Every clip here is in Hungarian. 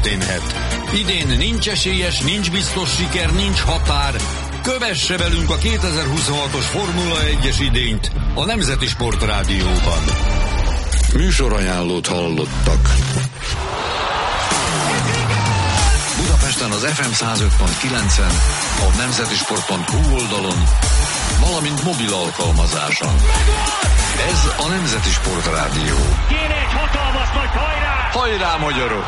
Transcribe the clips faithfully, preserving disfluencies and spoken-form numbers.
történhet. Idén nincs esélyes, nincs biztos siker, nincs határ. Kövesse velünk a kétezer-huszonhatos Formula egyes idényt a Nemzeti Sport Rádióban. Műsorajánlót hallottak. Budapesten az ef em száz öt pont kilencen, a nemzetisport pont hu oldalon, valamint mobil alkalmazáson. Ez a Nemzeti Sport Rádió. Kéne egy hatalmas nagy hajrá! Hajrá, magyarok!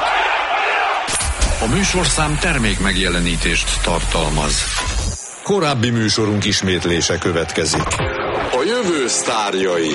A műsorszám termék megjelenítést tartalmaz. Korábbi műsorunk ismétlése következik. A jövő sztárjai.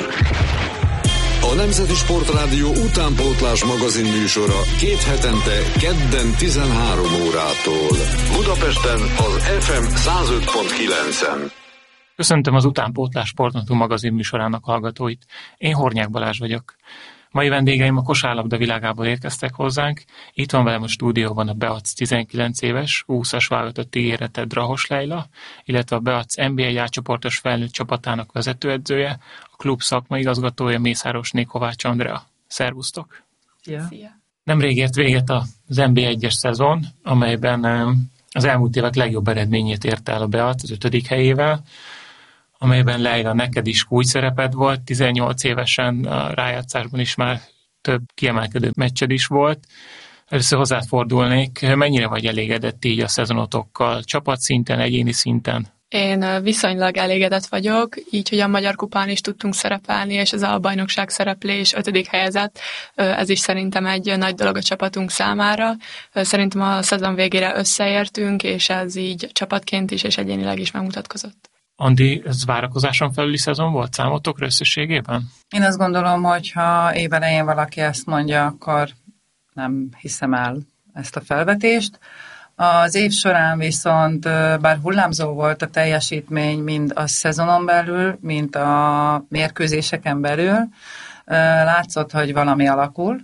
A Nemzeti Sport Rádió utánpótlás magazin műsora két hetente kedden tizenhárom órától. Budapesten az ef em száz öt pont kilencen. Köszöntöm az Utánpótlás Sportnatú magazin műsorának hallgatóit. Én Hornyák Balázs vagyok. Mai vendégeim a kosárlabda világából érkeztek hozzánk. Itt van velem a stúdióban a Beac tizenkilenc éves, húszas válogatott ígérete Drahos Leila, illetve a Beac en bé egy A-csoportos felnőtt csapatának vezetőedzője, a klub szakmai igazgatója Mészárosné Kovács Andrea. Szervusztok! Szia! Nemrég ért véget az en bé egyes szezon, amelyben az elmúlt évek legjobb eredményét ért el a Beac az ötödik helyével, amelyben Leila neked is kulcs szereped volt, tizennyolc évesen a rájátszásban is már több kiemelkedő meccsed is volt. Először hozzád fordulnék, mennyire vagy elégedett így a szezonotokkal, csapatszinten, egyéni szinten? Én viszonylag elégedett vagyok, így, hogy a Magyar Kupán is tudtunk szerepelni, és az albajnokság szereplés ötödik helyezett. Ez is szerintem egy nagy dolog a csapatunk számára. Szerintem a szezon végére összeértünk, és ez így csapatként is, és egyénileg is megmutatkozott. Andi, ez várakozáson felüli szezon volt számotokra összességében? Én azt gondolom, hogy ha évelején valaki ezt mondja, akkor nem hiszem el ezt a felvetést. Az év során viszont, bár hullámzó volt a teljesítmény, mind a szezonon belül, mind a mérkőzéseken belül, látszott, hogy valami alakul,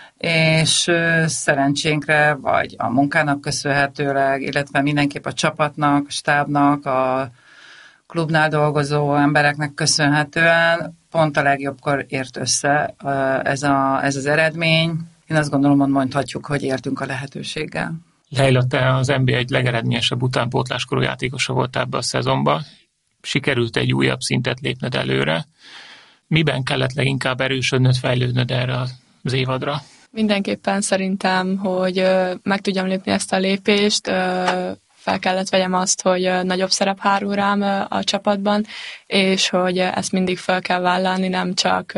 és szerencsénkre, vagy a munkának köszönhetőleg, illetve mindenképp a csapatnak, a stábnak, a klubnál dolgozó embereknek köszönhetően pont a legjobbkor ért össze ez, a, ez az eredmény. Én azt gondolom, hogy mondhatjuk, hogy értünk a lehetőséggel. Leila, te az en bé egy legeredményesebb utánpótláskorú játékosa volt ebbe a szezonba. Sikerült egy újabb szintet lépned előre. Miben kellett leginkább erősödnöd, fejlődnöd erre az évadra? Mindenképpen szerintem, hogy meg tudjam lépni ezt a lépést, fel kellett vegyem azt, hogy nagyobb szerep hárul rám a csapatban, és hogy ezt mindig fel kell vállalni, nem csak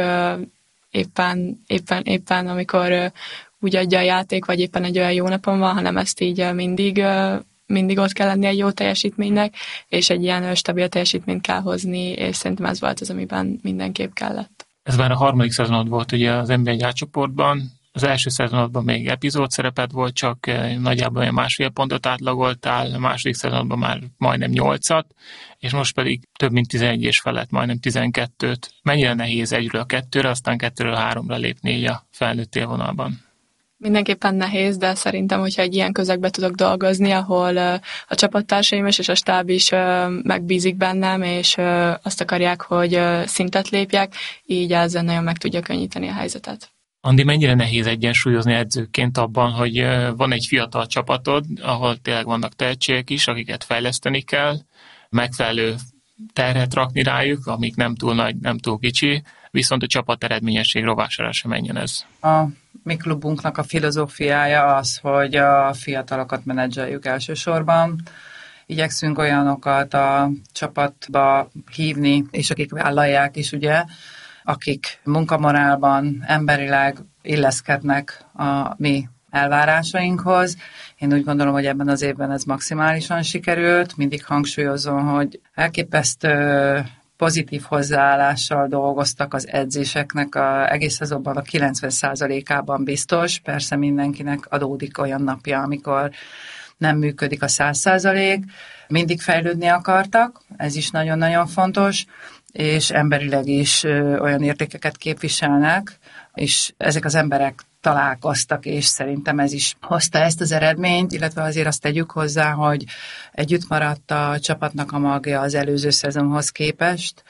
éppen, éppen, éppen amikor úgy adja a játék, vagy éppen egy olyan jó napon van, hanem ezt így mindig, mindig ott kell lenni egy jó teljesítménynek, és egy ilyen stabil teljesítményt kell hozni, és szerintem ez volt az, amiben mindenképp kellett. Ez már a harmadik szezonod volt ugye az en bé egy A-csoportban. Az első szezonodban még epizód szereped volt, csak nagyjából olyan másfél pontot átlagoltál, a második szezonodban már majdnem nyolcat, és most pedig több mint tizenegy és felett, majdnem tizenkettőt. Mennyire nehéz egyről a kettőre, aztán kettőről a háromra lépni így a felnőtt élvonalban? Mindenképpen nehéz, de szerintem, hogyha egy ilyen közegbe tudok dolgozni, ahol a csapattársaim is és a stáb is megbízik bennem, és azt akarják, hogy szintet lépjek, így ezzel nagyon meg tudja könnyíteni a helyzetet. Andi, mennyire nehéz egyensúlyozni edzőként abban, hogy van egy fiatal csapatod, ahol tényleg vannak tehetségek is, akiket fejleszteni kell, megfelelő terhet rakni rájuk, amik nem túl nagy, nem túl kicsi, viszont a csapat eredményesség rovására sem menjen ez. A mi klubunknak a filozófiája az, hogy a fiatalokat menedzseljük elsősorban. Igyekszünk olyanokat a csapatba hívni, és akik vállalják is, ugye, akik munkamorálban, emberileg illeszkednek a mi elvárásainkhoz. Én úgy gondolom, hogy ebben az évben ez maximálisan sikerült. Mindig hangsúlyozom, hogy elképesztő pozitív hozzáállással dolgoztak az edzéseknek, a, egész szezonban a kilencven százalékában biztos. Persze mindenkinek adódik olyan napja, amikor nem működik a száz százalék. Mindig fejlődni akartak, ez is nagyon-nagyon fontos, és emberileg is olyan értékeket képviselnek, és ezek az emberek találkoztak, és szerintem ez is hozta ezt az eredményt, illetve azért azt tegyük hozzá, hogy együtt maradt a csapatnak a magja az előző szezonhoz képest.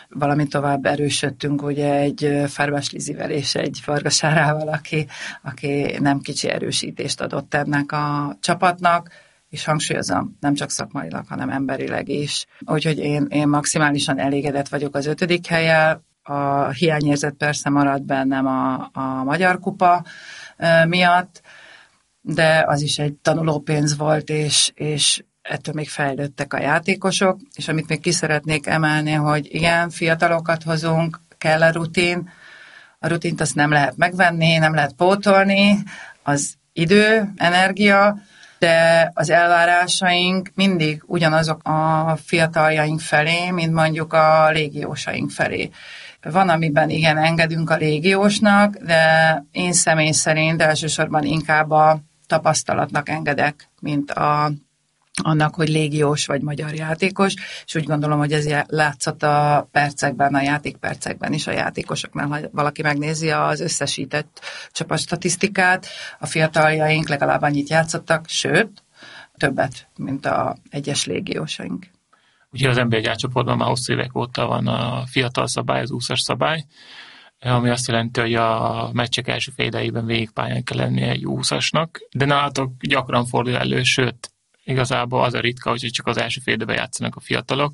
valamint tovább erősödtünk ugye egy Fárbás Lizivel és egy Varga Sárával, aki, aki nem kicsi erősítést adott ennek a csapatnak, és hangsúlyozom, nem csak szakmailag, hanem emberileg is. Úgyhogy én, én maximálisan elégedett vagyok az ötödik hellyel. A hiányérzet persze maradt bennem a, a Magyar Kupa miatt, de az is egy tanulópénz volt, és, és ettől még fejlődtek a játékosok, és amit még ki szeretnék emelni, hogy igen, fiatalokat hozunk, kell a rutin, a rutint azt nem lehet megvenni, nem lehet pótolni, az idő, energia, de az elvárásaink mindig ugyanazok a fiataljaink felé, mint mondjuk a légiósaink felé. Van, amiben igen, engedünk a légiósnak, de én személy szerint elsősorban inkább a tapasztalatnak engedek, mint a, annak, hogy légiós vagy magyar játékos, és úgy gondolom, hogy ez látszott a percekben, a játékpercekben is a játékosoknál, ha valaki megnézi az összesített csapatstatisztikát, a fiataljaink legalább annyit játszottak, sőt, többet, mint a egyes légiósaink. Ugye az en bé egy átcsoportban már hosszú évek óta van a fiatal szabály, az úszas szabály, ami azt jelenti, hogy a meccsek első fél idejében végigpályán kell lennie egy úszasnak, de nálatok gyakran fordul elő, sőt, igazából az a ritka, hogy csak az első fél időben játszanak a fiatalok.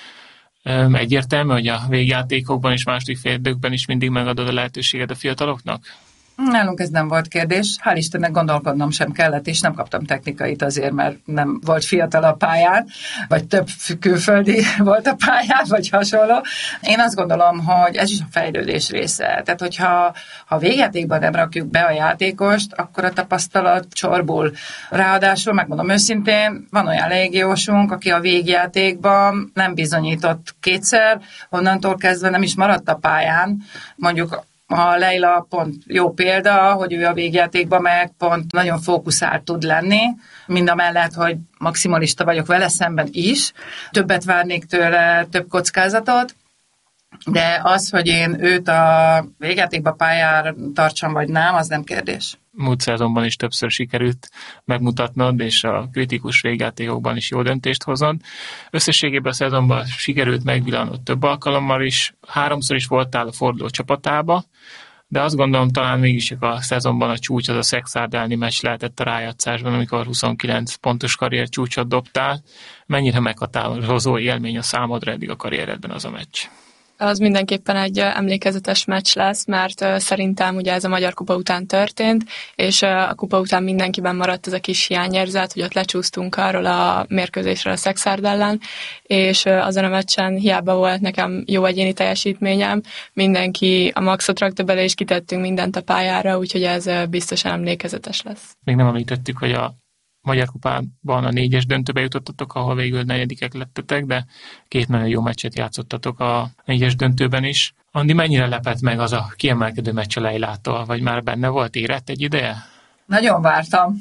Egyértelmű, hogy a végjátékokban és második fél időkben is mindig megadod a lehetőséget a fiataloknak? Nálunk ez nem volt kérdés. Hál' Istennek gondolkodnom sem kellett, és nem kaptam technikait azért, mert nem volt fiatal a pályán, vagy több külföldi volt a pályán, vagy hasonló. Én azt gondolom, hogy ez is a fejlődés része. Tehát, hogyha ha végjátékban nem rakjuk be a játékost, akkor a tapasztalat csorbul. Ráadásul, megmondom őszintén, van olyan légiósunk, aki a végjátékban nem bizonyított kétszer, onnantól kezdve nem is maradt a pályán, mondjuk a Leila pont jó példa, hogy ő a végjátékban meg pont nagyon fókuszált tud lenni, mind a mellett, hogy maximalista vagyok vele szemben is. Többet várnék tőle, több kockázatot, de az, hogy én őt a végjátékban pályára tartsam vagy nem, az nem kérdés. Múlt szezonban is többször sikerült megmutatnod, és a kritikus végjátékokban is jó döntést hoznod. Összességében a szezonban sikerült megvillanod több alkalommal is, háromszor is voltál a forduló csapatába, de azt gondolom, talán mégis a szezonban a csúcs az a Szekszárd elleni meccs lehetett a rájátszásban, amikor huszonkilenc pontos karrier csúcsot dobtál. Mennyire meghatározó élmény a számodra eddig a karrieredben az a meccs? Az mindenképpen egy emlékezetes meccs lesz, mert szerintem ugye ez a Magyar Kupa után történt, és a kupa után mindenkiben maradt ez a kis hiányérzet, hogy ott lecsúsztunk arról a mérkőzésről a Szekszárd ellen, és azon a meccsen hiába volt nekem jó egyéni teljesítményem, mindenki a maxot rakta bele, és kitettünk mindent a pályára, úgyhogy ez biztosan emlékezetes lesz. Még nem említettük, hogy a Magyar Kupában a négyes döntőbe jutottatok, ahol végül negyedikek lettetek, de két nagyon jó meccset játszottatok a négyes döntőben is. Andi, mennyire lepett meg az a kiemelkedő meccs a Leilától, vagy már benne volt, érett egy ideje? Nagyon vártam.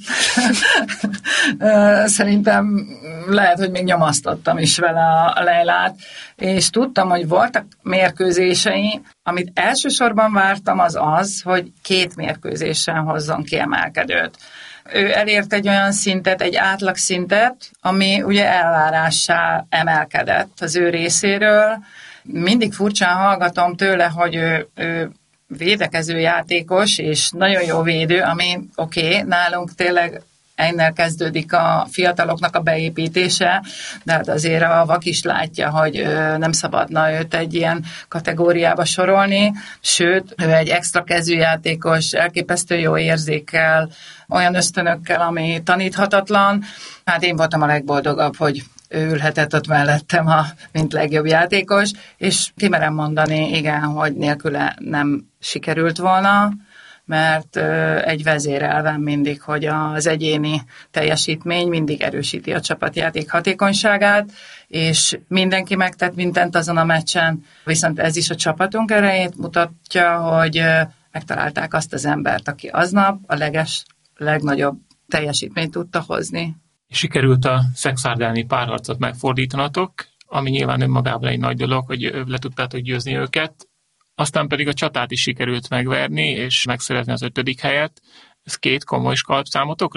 Szerintem lehet, hogy még nyomasztottam is vele a Leilát, és tudtam, hogy voltak mérkőzései, amit elsősorban vártam, az az, hogy két mérkőzésen hozzon kiemelkedőt. Ő elért egy olyan szintet, egy átlagszintet, ami ugye elvárássá emelkedett az ő részéről. Mindig furcsán hallgatom tőle, hogy ő, ő védekező játékos, és nagyon jó védő, ami oké, okay, nálunk tényleg ennél kezdődik a fiataloknak a beépítése, de hát azért a vak is látja, hogy nem szabadna őt egy ilyen kategóriába sorolni, sőt, ő egy extra kezűjátékos, elképesztő jó érzékkel, olyan ösztönökkel, ami taníthatatlan. Hát én voltam a legboldogabb, hogy ő ülhetett ott mellettem, a, mint legjobb játékos, és kimerem mondani, igen, hogy nélküle nem sikerült volna, mert egy vezérelvem mindig, hogy az egyéni teljesítmény mindig erősíti a csapatjáték hatékonyságát, és mindenki megtett mindent azon a meccsen, viszont ez is a csapatunk erejét mutatja, hogy megtalálták azt az embert, aki aznap a leges, legnagyobb teljesítményt tudta hozni. Sikerült a Szekszárd elleni párharcot megfordítanatok, ami nyilván önmagában egy nagy dolog, hogy le tudtátok győzni őket, aztán pedig a csatát is sikerült megverni, és megszerezni az ötödik helyet. Ez két komoly skalp számotokra?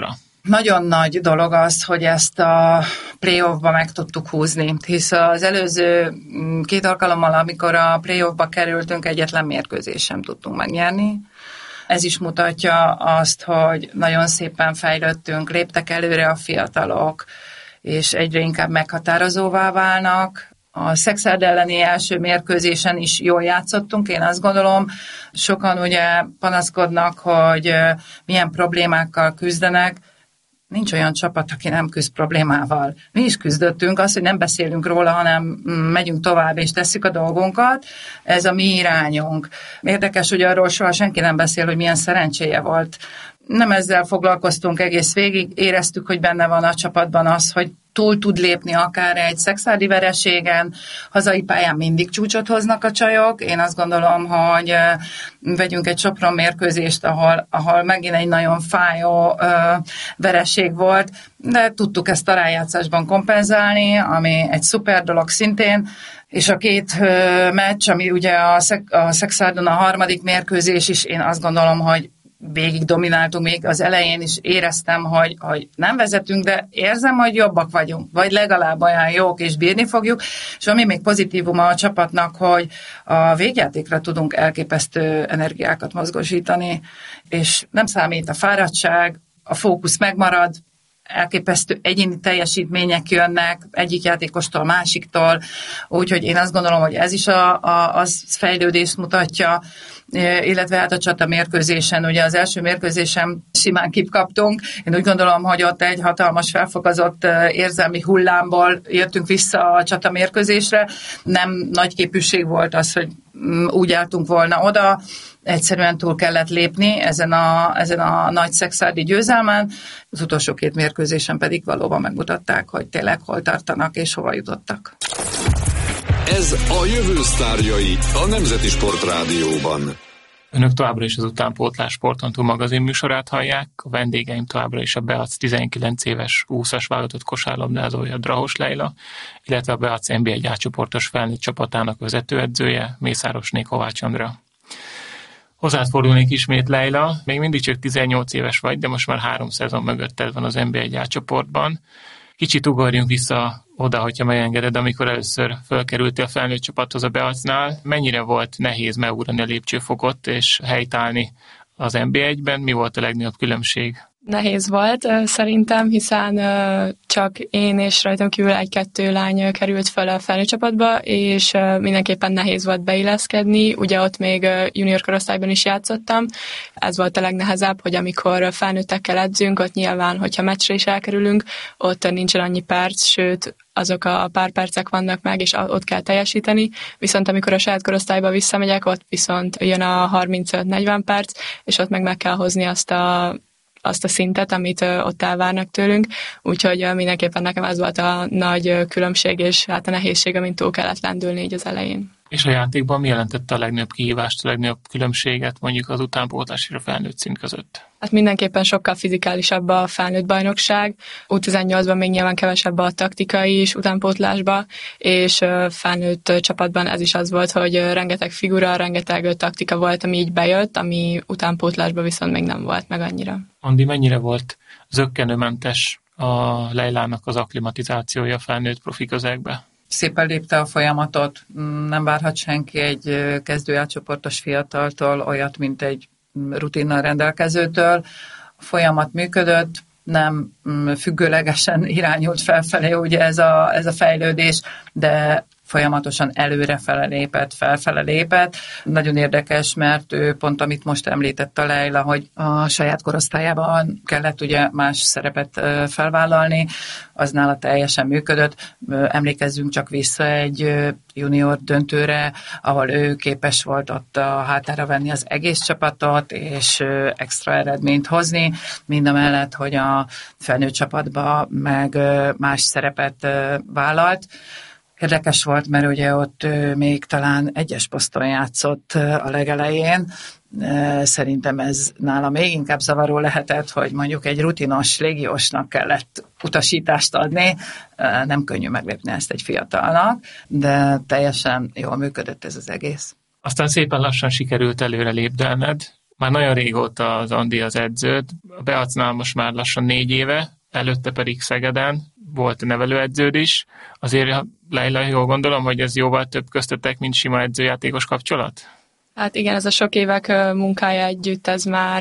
Nagyon nagy dolog az, hogy ezt a playoffba meg tudtuk húzni, hisz az előző két alkalommal, amikor a playoffba kerültünk, egyetlen mérkőzést sem tudtunk megnyerni. Ez is mutatja azt, hogy nagyon szépen fejlődtünk, léptek előre a fiatalok, és egyre inkább meghatározóvá válnak. A Szekszárd elleni első mérkőzésen is jól játszottunk, én azt gondolom. Sokan ugye panaszkodnak, hogy milyen problémákkal küzdenek. Nincs olyan csapat, aki nem küzd problémával. Mi is küzdöttünk, az, hogy nem beszélünk róla, hanem megyünk tovább és tesszük a dolgunkat. Ez a mi irányunk. Érdekes, hogy arról soha senki nem beszél, hogy milyen szerencséje volt. Nem ezzel foglalkoztunk egész végig, éreztük, hogy benne van a csapatban az, hogy túl tud lépni akár egy szekszárdi vereségen, hazai pályán mindig csúcsot hoznak a csajok. Én azt gondolom, hogy vegyünk egy Sopron mérkőzést, ahol, ahol megint egy nagyon fájó vereség volt, de tudtuk ezt a rájátszásban kompenzálni, ami egy szuper dolog szintén, és a két meccs, ami ugye a, Szek- a Szekszárdon a harmadik mérkőzés is, én azt gondolom, hogy végig domináltunk, még az elején is éreztem, hogy, hogy nem vezetünk, de érzem, hogy jobbak vagyunk, vagy legalább olyan jók, és bírni fogjuk, és ami még pozitívuma a csapatnak, hogy a végjátékra tudunk elképesztő energiákat mozgósítani, és nem számít a fáradtság, a fókusz megmarad, elképesztő egyéni teljesítmények jönnek egyik játékostól, másiktól, úgyhogy én azt gondolom, hogy ez is a, a, az fejlődést mutatja, illetve hát a csata mérkőzésen, ugye az első mérkőzésen simán kikaptunk. Én úgy gondolom, hogy ott egy hatalmas felfokozott érzelmi hullámból jöttünk vissza a csata mérkőzésre. Nem nagy képűség volt az, hogy úgy álltunk volna oda, egyszerűen túl kellett lépni ezen a, ezen a nagy szekszárdi győzelmen. Az utolsó két mérkőzésen pedig valóban megmutatták, hogy tényleg hol tartanak és hova jutottak. Ez a Jövő sztárjai a Nemzeti Sportrádióban. Önök továbbra is az Utánpótlás Sportontú magazin műsorát hallják. A vendégeim továbbra is a Beac tizenkilenc éves úszas válogatott kosárlabdázója Drahos Leila, illetve a Beac en bé egy A-csoportos felnőtt csapatának vezetőedzője Mészárosné Kovács Andra. Hozzád fordulnék ismét, Leila. Még mindig csak tizennyolc éves vagy, de most már három szezon mögötted van az en bé egy A-csoportban. Kicsit ugorjunk vissza oda, hogyha megengeded, amikor először fölkerültél a felnőtt csapathoz a Beacnál. Mennyire volt nehéz megugrani a lépcsőfokot és helytállni az en bé egyben? Mi volt a legnagyobb különbség? Nehéz volt szerintem, hiszen csak én és rajtam kívül egy-kettő lány került fel a felnőtt csapatba, és mindenképpen nehéz volt beilleszkedni. Ugye ott még junior korosztályban is játszottam. Ez volt a legnehezebb, hogy amikor felnőttekkel edzünk, ott nyilván, hogyha meccsre is elkerülünk, ott nincsen annyi perc, sőt, azok a pár percek vannak meg, és ott kell teljesíteni. Viszont amikor a saját korosztályba visszamegyek, ott viszont jön a harmincöt-negyven perc, és ott meg meg kell hozni azt a azt a szintet, amit ott elvárnak tőlünk, úgyhogy mindenképpen nekem ez volt a nagy különbség, és hát a nehézség, amint túl kellett lendülni így az elején. És a játékban mi jelentette a legnagyobb kihívást, a legnagyobb különbséget mondjuk az utánpótlás és a felnőtt szint között? Hát mindenképpen sokkal fizikálisabb a felnőtt bajnokság. U tizennyolcban még nyilván kevesebb a taktikai is utánpótlásba, és felnőtt csapatban ez is az volt, hogy rengeteg figura, rengeteg taktika volt, ami így bejött, ami utánpótlásban viszont még nem volt meg annyira. Andi, mennyire volt zökkenőmentes a Leilának az akklimatizációja a felnőtt profi közegbe? Szépen lépte a folyamatot, nem várhat senki egy kezdőátcsoportos fiataltól olyat, mint egy rutinnal rendelkezőtől. A folyamat működött, nem függőlegesen irányult felfelé ugye ez a, ez a fejlődés, de folyamatosan előrefele lépett, felfele lépett. Nagyon érdekes, mert ő pont, amit most említett a Leila, hogy a saját korosztályában kellett ugye más szerepet felvállalni, az nála teljesen működött. Emlékezzünk csak vissza egy junior döntőre, ahol ő képes volt ott a hátára venni az egész csapatot, és extra eredményt hozni, mindamellett, hogy a felnőtt csapatba meg más szerepet vállalt. Érdekes volt, mert ugye ott még talán egyes poszton játszott a legelején. Szerintem ez nála még inkább zavaró lehetett, hogy mondjuk egy rutinos légiósnak kellett utasítást adni. Nem könnyű meglépni ezt egy fiatalnak, de teljesen jól működött ez az egész. Aztán szépen lassan sikerült előre lépdelned. Már nagyon régóta az Andi az edződ, a Beacnál most már lassan négy éve, előtte pedig Szegeden volt nevelőedződ is. Azért, Leila, jól gondolom, hogy ez jóval több köztetek, mint sima edzőjátékos kapcsolat? Hát igen, ez a sok évek munkája együtt, ez már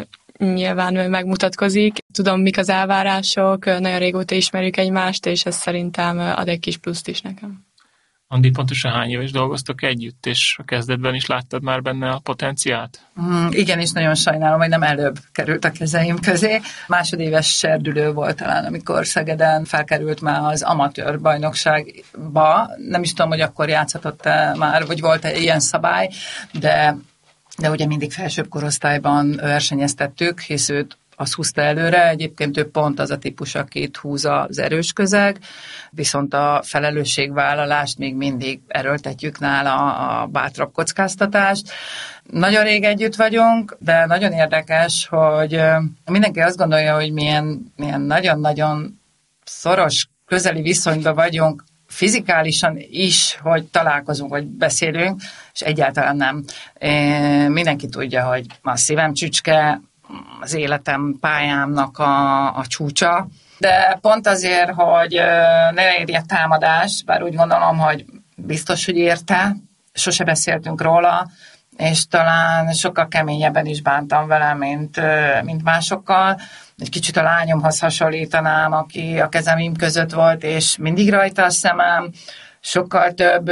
nyilván megmutatkozik. Tudom, mik az elvárások, nagyon régóta ismerjük egymást, és ez szerintem ad egy kis pluszt is nekem. Andi, pontosan hány éves dolgoztok együtt, és a kezdetben is láttad már benne a potenciált? Mm, igen, és nagyon sajnálom, hogy nem előbb került a kezeim közé. Másodéves serdülő volt talán, amikor Szegeden felkerült már az amatőr bajnokságba. Nem is tudom, hogy akkor játszhatott-e már, vagy volt-e ilyen szabály, de, de ugye mindig felsőbb korosztályban versenyeztettük, hisz őt az húzta előre, egyébként ő pont az a típus, akit húz az erős közeg, viszont a felelősségvállalást még mindig erőltetjük nála, a bátrabb kockáztatást. Nagyon rég együtt vagyunk, de nagyon érdekes, hogy mindenki azt gondolja, hogy milyen, milyen nagyon-nagyon szoros, közeli viszonyban vagyunk, fizikálisan is, hogy találkozunk, hogy beszélünk, és egyáltalán nem. Mindenki tudja, hogy a szívem csücske, az életem, pályámnak a, a csúcsa, de pont azért, hogy ne érje támadás, bár úgy gondolom, hogy biztos, hogy érte, sose beszéltünk róla, és talán sokkal keményebben is bántam vele, mint, mint másokkal. Egy kicsit a lányomhoz hasonlítanám, aki a kezemim között volt, és mindig rajta a szemem, sokkal több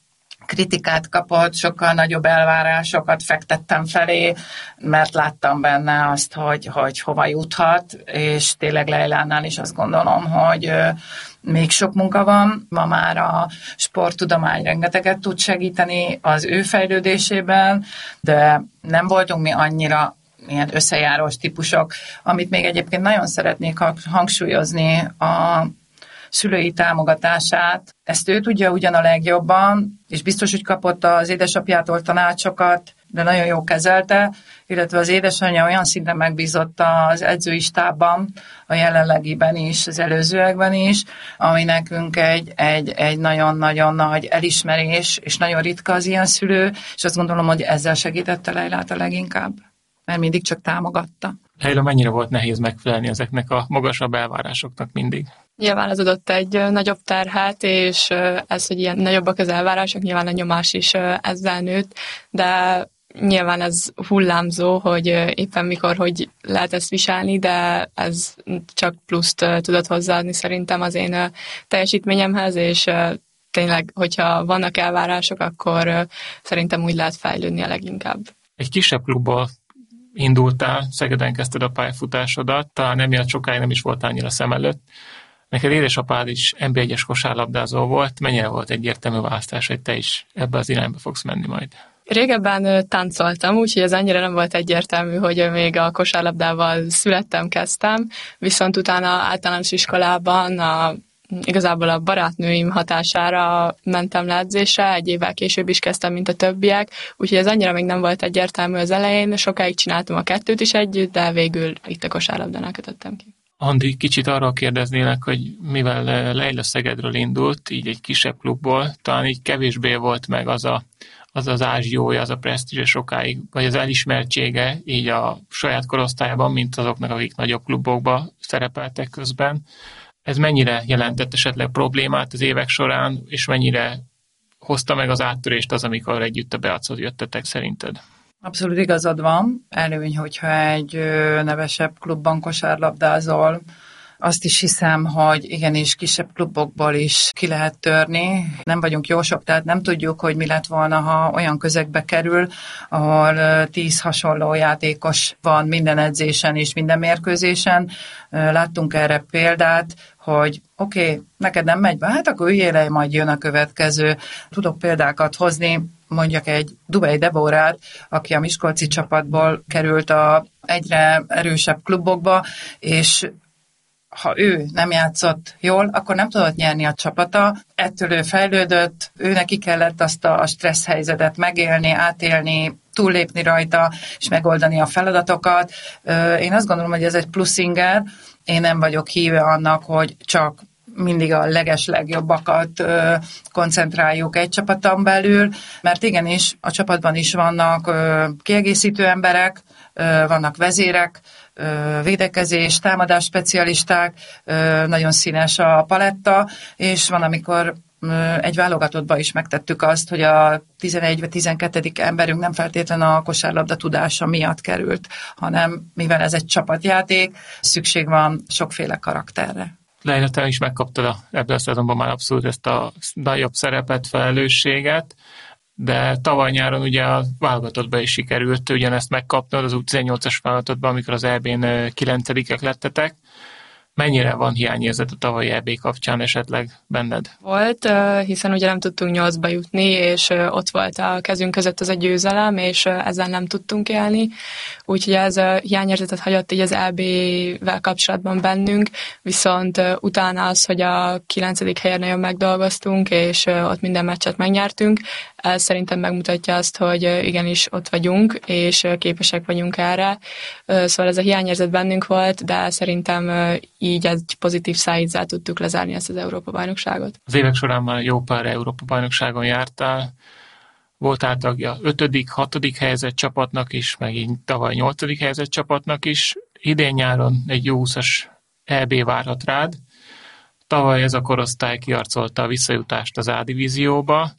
kritikát kapott, sokkal nagyobb elvárásokat fektettem felé, mert láttam benne azt, hogy, hogy hova juthat, és tényleg Leilánál is azt gondolom, hogy még sok munka van. Ma már a sporttudomány rengeteget tud segíteni az ő fejlődésében, de nem voltunk mi annyira ilyen összejárós típusok, amit még egyébként nagyon szeretnék hangsúlyozni, a szülői támogatását. Ezt ő tudja ugyan a legjobban, és biztos, hogy kapott az édesapjától tanácsokat, de nagyon jó kezelte, illetve az édesanyja olyan szinten megbízott az edzői stábban, a jelenlegiben is, az előzőekben is, ami nekünk egy, egy, egy nagyon-nagyon nagy elismerés, és nagyon ritka az ilyen szülő, és azt gondolom, hogy ezzel segítette Leilát a leginkább, mert mindig csak támogatta. Leila, mennyire volt nehéz megfelelni ezeknek a magasabb elvárásoknak mindig? Nyilván az adott egy nagyobb terhet, és ez, hogy ilyen nagyobbak az elvárások, nyilván a nyomás is ezzel nőtt, de nyilván ez hullámzó, hogy éppen mikor, hogy lehet ezt viselni, de ez csak pluszt tudott hozzáadni szerintem az én teljesítményemhez, és tényleg, hogyha vannak elvárások, akkor szerintem úgy lehet fejlődni a leginkább. Egy kisebb klubból indultál, Szegeden kezdted a pályafutásodat, talán emiatt sokáig nem is volt annyira szem előtt. Neked édesapád is en bé egyes kosárlabdázó volt, mennyire volt egyértelmű választás, hogy te is ebbe az irányba fogsz menni majd? Régebben táncoltam, úgyhogy ez annyira nem volt egyértelmű, hogy még a kosárlabdával születtem, kezdtem, viszont utána általános iskolában a, igazából a barátnőim hatására mentem le edzésre, egy évvel később is kezdtem, mint a többiek, úgyhogy ez annyira még nem volt egyértelmű az elején, sokáig csináltam a kettőt is együtt, de végül itt a kosárlabdánál kötöttem ki. Andi, kicsit arról kérdeznélek, hogy mivel Leila Szegedről indult, így egy kisebb klubból, talán így kevésbé volt meg az a, az, az ázsiója, az a presztízse sokáig, vagy az elismertsége így a saját korosztályában, mint azoknak, akik nagyobb klubokba szerepeltek közben. Ez mennyire jelentett esetleg problémát az évek során, és mennyire hozta meg az áttörést az, amikor együtt a Beachoz jöttetek szerinted? Abszolút igazad van. Előny, hogyha egy nevesebb klubban kosárlabdázol. Azt is hiszem, hogy igenis kisebb klubokból is ki lehet törni. Nem vagyunk jósok, tehát nem tudjuk, hogy mi lett volna, ha olyan közegbe kerül, ahol tíz hasonló játékos van minden edzésen és minden mérkőzésen. Láttunk erre példát, hogy oké, okay, neked nem megy be, hát akkor üljél le, majd jön a következő. Tudok példákat hozni, mondjak egy Dubej Deborát, aki a miskolci csapatból került a egyre erősebb klubokba, és ha ő nem játszott jól, akkor nem tudott nyerni a csapata, ettől ő fejlődött, ő neki kellett azt a stressz helyzetet megélni, átélni, túllépni rajta, és megoldani a feladatokat. Én azt gondolom, hogy ez egy plusz inger, én nem vagyok híve annak, hogy csak mindig a legeslegjobbakat koncentráljuk egy csapaton belül, mert igenis a csapatban is vannak kiegészítő emberek, vannak vezérek, védekezés, támadás specialisták, nagyon színes a paletta, és van, amikor egy válogatottban is megtettük azt, hogy a tizenegy vagy tizenkettedik emberünk nem feltétlen a kosárlabda tudása miatt került, hanem mivel ez egy csapatjáték, szükség van sokféle karakterre. Leila, te is megkaptad a, ebből a szezonban már abszolút ezt a nagyobb szerepet, felelősséget, de tavaly nyáron ugye a válogatottban is sikerült ugyanezt megkapnod az U tizennyolcas válogatottban, amikor az é bén kilencedikek lettetek. Mennyire van hiányérzet a tavalyi é bé kapcsán esetleg benned? Volt, hiszen ugye nem tudtunk nyolcba jutni, és ott volt a kezünk között az a győzelem, és ezzel nem tudtunk élni. Úgyhogy ez a hiányérzetet hagyott így az é bével kapcsolatban bennünk, viszont utána az, hogy a kilencedik helyen nagyon megdolgoztunk, és ott minden meccset megnyertünk, ez szerintem megmutatja azt, hogy igenis ott vagyunk, és képesek vagyunk erre. Szóval ez a hiányérzet bennünk volt, de szerintem így egy pozitív szájízzel tudtuk lezárni ezt az Európa-bajnokságot. Az évek során már jó pár Európa-bajnokságon jártál. Voltál tagja ötödik, hatodik helyezett csapatnak is, meg így tavaly nyolcadik helyezett csapatnak is. Idén nyáron egy jó húszas é bé várhat rád. Tavaly ez a korosztály kiarcolta a visszajutást az A-divízióba.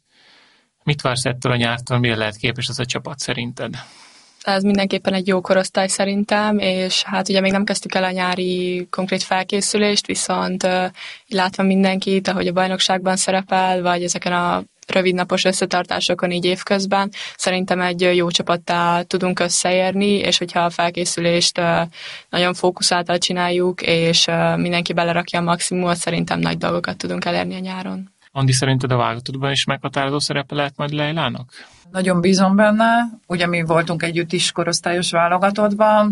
Mit vársz ettől a nyártól, mire lehet képes ez a csapat szerinted? Ez mindenképpen egy jó korosztály szerintem, és hát ugye még nem kezdtük el a nyári konkrét felkészülést, viszont uh, látva mindenkit, ahogy a bajnokságban szerepel, vagy ezeken a rövidnapos összetartásokon így évközben, szerintem egy jó csapattá tudunk összeérni, és hogyha a felkészülést uh, nagyon fókuszáltan csináljuk, és uh, mindenki belerakja a maximumot, szerintem nagy dolgokat tudunk elérni a nyáron. Andi, szerinted a válogatottban is meghatározó szerepe lehet majd Leilának? Nagyon bízom benne. Ugye mi voltunk együtt is korosztályos válogatottban,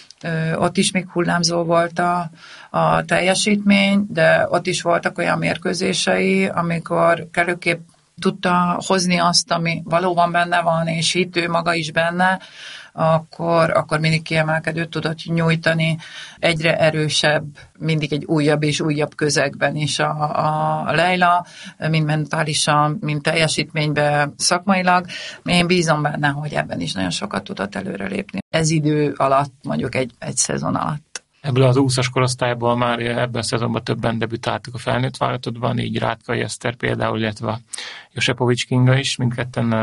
ott is még hullámzó volt a, a teljesítmény, de ott is voltak olyan mérkőzései, amikor kellőképp tudta hozni azt, ami valóban benne van, és hitt ő maga is benne, akkor, akkor mindig kiemelkedőt tudott nyújtani, egyre erősebb, mindig egy újabb és újabb közegben is a, a Leila, mind mentálisan, mind teljesítményben, szakmailag. Én bízom benne, hogy ebben is nagyon sokat tudott előrelépni. Ez idő alatt, mondjuk egy, egy szezon alatt. Ebből az húszas korosztályból már ebben a szezonban többen debütáltak a felnőtt válogatottban, így Rátkai Eszter például, illetve Josepovics Kinga is, mindketten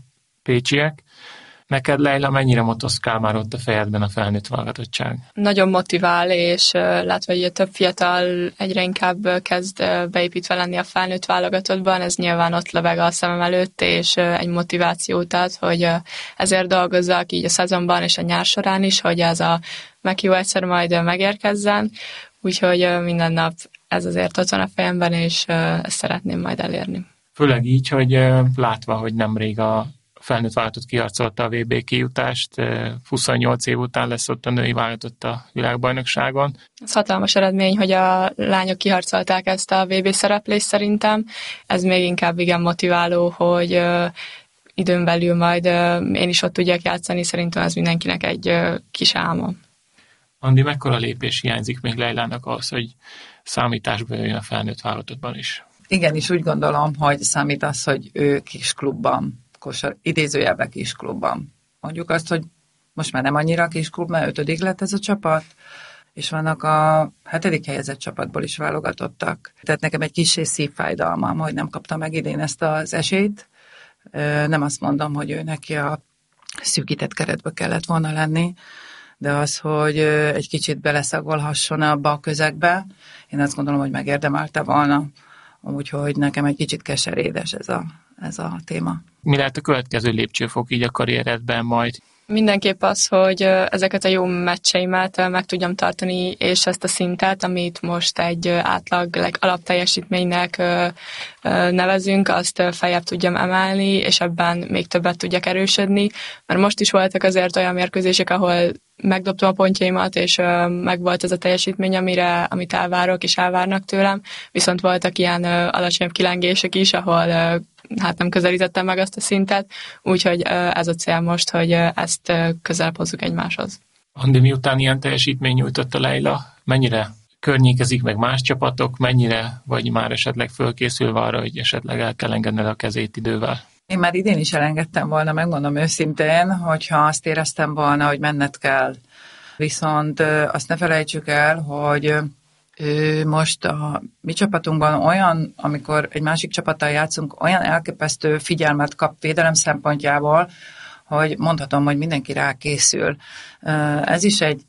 pécsiek. Neked, Leila, mennyire motoszkál már ott a fejedben a felnőtt válogatottság? Nagyon motivál, és látva, hogy a több fiatal egyre inkább kezd beépítve lenni a felnőtt válogatottban, ez nyilván ott lebeg a szemem előtt, és egy motivációt ad, hogy ezért dolgozzak így a szezonban és a nyár során is, hogy ez a meghívó egyszer majd megérkezzen, úgyhogy minden nap ez azért ott van a fejemben, és ezt szeretném majd elérni. Főleg így, hogy látva, hogy nemrég a felnőtt válogatott kiharcolta a vé bé kijutást, huszonnyolc év után lesz ott a női válogatott a világbajnokságon. Ez hatalmas eredmény, hogy a lányok kiharcolták ezt a vé bé szereplést szerintem. Ez még inkább igen motiváló, hogy uh, időn belül majd uh, én is ott tudjak játszani, szerintem ez mindenkinek egy uh, kis álma. Andi, mekkora lépés hiányzik még Leilának ahhoz, hogy számításba jöjjön a felnőtt válogatottban is? Igen, és úgy gondolom, hogy számít az, hogy ő kis klubban, kosar, idézőjelben kis klubban. Mondjuk azt, hogy most már nem annyira kis klub, mert ötödik lett ez a csapat, és vannak a hetedik helyezett csapatból is válogatottak. Tehát nekem egy kissé szívfájdalmam, hogy nem kapta meg idén ezt az esélyt. Nem azt mondom, hogy ő neki a szűkített keretbe kellett volna lenni, de az, hogy egy kicsit beleszagolhasson abba a közegbe, én azt gondolom, hogy megérdemelte volna. Úgyhogy nekem egy kicsit keserédes ez a, ez a téma. Mi lehet a következő lépcsőfok így a karrieredben majd? Mindenképp az, hogy ezeket a jó meccseimet meg tudjam tartani, és ezt a szintet, amit most egy átlag alapteljesítménynek nevezünk, azt feljebb tudjam emelni, és ebben még többet tudjak erősödni, mert most is voltak azért olyan mérkőzések, ahol megdobtam a pontjaimat, és meg volt ez a teljesítmény, amire, amit elvárok, és elvárnak tőlem, viszont voltak ilyen alacsonyabb kilengések is, ahol hát nem közelítettem meg azt a szintet, úgyhogy ez a cél most, hogy ezt közelebb hozzuk egymáshoz. Andi, miután ilyen teljesítmény nyújtott a Leila, mennyire környékezik meg más csapatok, mennyire vagy már esetleg fölkészülve arra, hogy esetleg el kell engedned a kezét idővel? Én már idén is elengedtem volna, megmondom őszintén, hogyha azt éreztem volna, hogy menned kell. Viszont azt ne felejtsük el, hogy ő most a mi csapatunkban olyan, amikor egy másik csapattal játszunk, olyan elképesztő figyelmet kap védelem szempontjából, hogy mondhatom, hogy mindenki rá készül. Ez is egy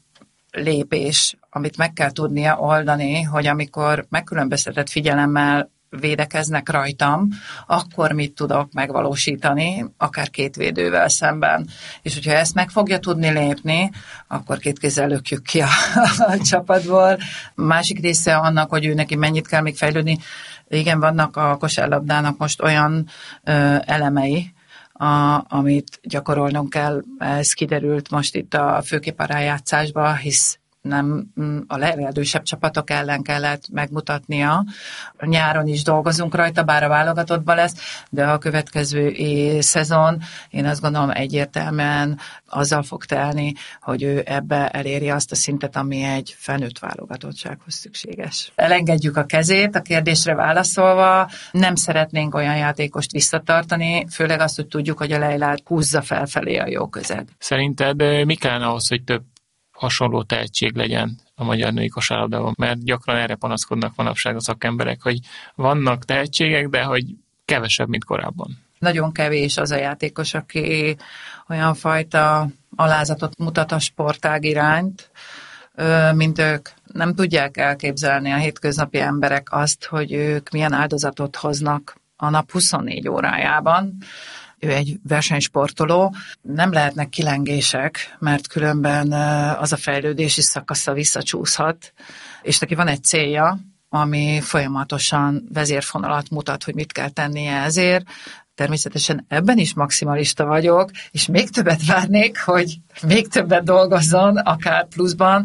lépés, amit meg kell tudnia oldani, hogy amikor megkülönböztetett figyelemmel védekeznek rajtam, akkor mit tudok megvalósítani, akár két védővel szemben. És hogyha ezt meg fogja tudni lépni, akkor két kézzel lökjük ki a, a csapatból. Másik része annak, hogy ő neki mennyit kell még fejlődni. Igen, vannak a kosárlabdának most olyan ö, elemei, A, amit gyakorolnunk kell, ez kiderült most itt a főképp a rájátszásba, hisz nem a legerősebb csapatok ellen kellett megmutatnia. Nyáron is dolgozunk rajta, bár a válogatottban lesz, de a következő szezon én azt gondolom egyértelműen azzal fog telni, hogy ő ebbe eléri azt a szintet, ami egy felnőtt válogatottsághoz szükséges. Elengedjük a kezét, a kérdésre válaszolva, nem szeretnénk olyan játékost visszatartani, főleg azt, hogy tudjuk, hogy a Leilát húzza felfelé a jó közeg. Szerinted mi kellene ahhoz, hogy több hasonló tehetség legyen a magyar női kosárlabdában, mert gyakran erre panaszkodnak manapság a szakemberek, hogy vannak tehetségek, de hogy kevesebb, mint korábban. Nagyon kevés az a játékos, aki olyan fajta alázatot mutat a sportág iránt, mint ők. Nem tudják elképzelni a hétköznapi emberek azt, hogy ők milyen áldozatot hoznak a nap huszonnégy órájában. Ő egy versenysportoló, nem lehetnek kilengések, mert különben az a fejlődési szakasza visszacsúszhat, és neki van egy célja, ami folyamatosan vezérfonalat mutat, hogy mit kell tennie ezért. Természetesen ebben is maximalista vagyok, és még többet várnék, hogy még többet dolgozzon, akár pluszban,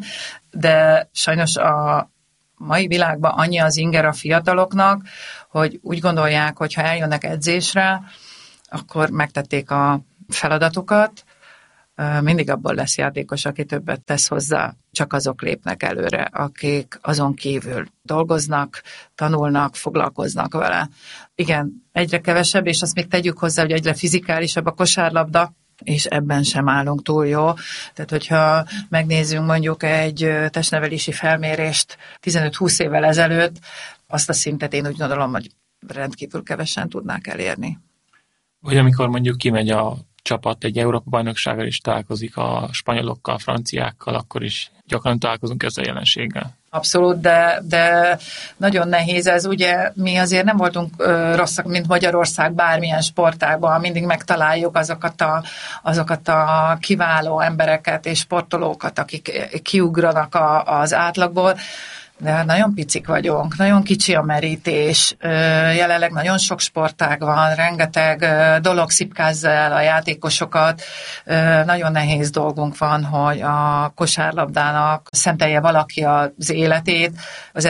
de sajnos a mai világban annyi az inger a fiataloknak, hogy úgy gondolják, hogy ha eljönnek edzésre, akkor megtették a feladatukat, mindig abból lesz játékos, aki többet tesz hozzá, csak azok lépnek előre, akik azon kívül dolgoznak, tanulnak, foglalkoznak vele. Igen, egyre kevesebb, és azt még tegyük hozzá, hogy egyre fizikálisabb a kosárlabda, és ebben sem állunk túl jó. Tehát, hogyha megnézzünk mondjuk egy testnevelési felmérést tizenöt-húsz évvel ezelőtt, azt a szintet én úgy gondolom, hogy rendkívül kevesen tudnák elérni. Vagy amikor mondjuk kimegy a csapat egy Európa-bajnoksággal is találkozik a spanyolokkal, franciákkal, akkor is gyakran találkozunk ezzel a jelenséggel. Abszolút, de, de nagyon nehéz ez. Ugye mi azért nem voltunk ö, rosszak, mint Magyarország bármilyen sportágban, mindig megtaláljuk azokat a, azokat a kiváló embereket és sportolókat, akik kiugranak a, az átlagból. De nagyon picik vagyunk, nagyon kicsi a merítés, jelenleg nagyon sok sportág van, rengeteg dolog szipkázza el a játékosokat, nagyon nehéz dolgunk van, hogy a kosárlabdának szentelje valaki az életét, az